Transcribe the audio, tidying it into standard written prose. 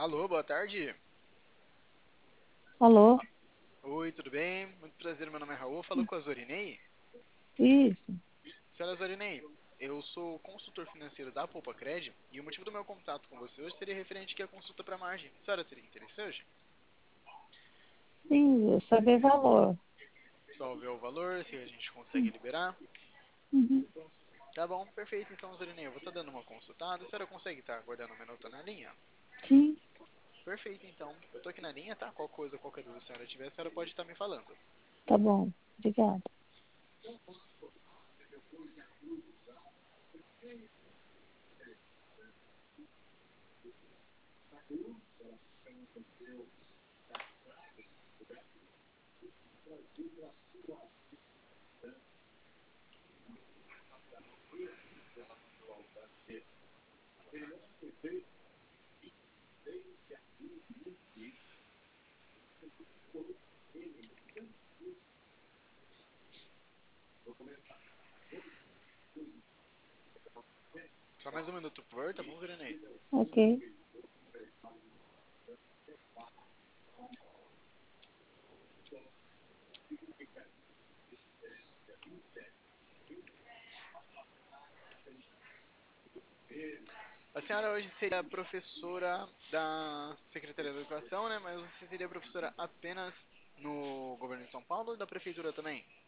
Alô, boa tarde. Alô? Ah, Oi, tudo bem? Muito prazer, meu nome é Raul. Falou com a Zorinei? Isso, Senhora Zorinei, eu sou consultor financeiro da Poupa e o motivo do meu contato com você hoje seria referente aqui à consulta para margem. A senhora teria interesse hoje? sim, eu saber valor. Só ver o valor, se a gente consegue liberar. Uhum. Tá bom, perfeito. Então, Zorinei, eu vou estar dando uma consultada. A senhora consegue estar aguardando um minuto na linha? Sim, Perfeito, então. Eu tô aqui na linha, tá? Qual coisa, qualquer dúvida a senhora tiver, a senhora pode estar me falando. tá bom. Obrigada. Só mais um minuto, por favor, tá bom, Zorinei? Ok. A senhora hoje seria professora da Secretaria da Educação, né? Mas você seria professora apenas no governo de São Paulo ou da prefeitura também?